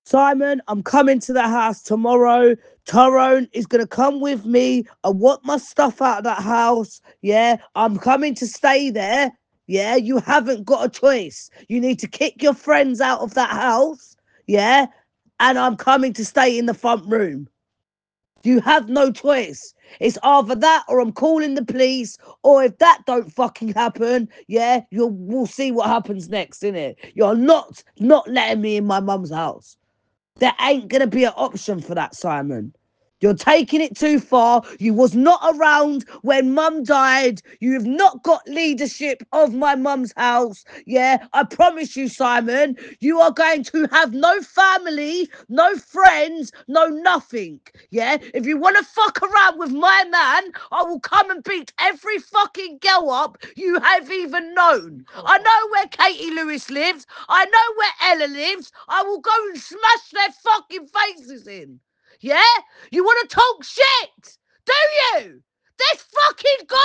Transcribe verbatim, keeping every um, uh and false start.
Simon, I'm coming to the house tomorrow. Tyrone is going to come with me. I want my stuff out of that house. Yeah, I'm coming to stay there. Yeah, you haven't got a choice. You need to kick your friends out of that house. Yeah, and I'm coming to stay in the front room. You have no choice. It's either that or I'm calling the police, or if that don't fucking happen, yeah, you'll we'll see what happens next, innit? You're not not letting me in my mum's house. There ain't gonna be an option for that, Simon. You're taking it too far. You was not around when mum died. You have not got leadership of my mum's house. Yeah, I promise you, Simon, you are going to have no family, no friends, no nothing. Yeah, if you want to fuck around with my man, I will come and beat every fucking girl up you have even known. I know where Katie Lewis lives. I know where Ella lives. I will go and smash their fucking faces in. Yeah? You want to talk shit? Do you? Let's fucking go!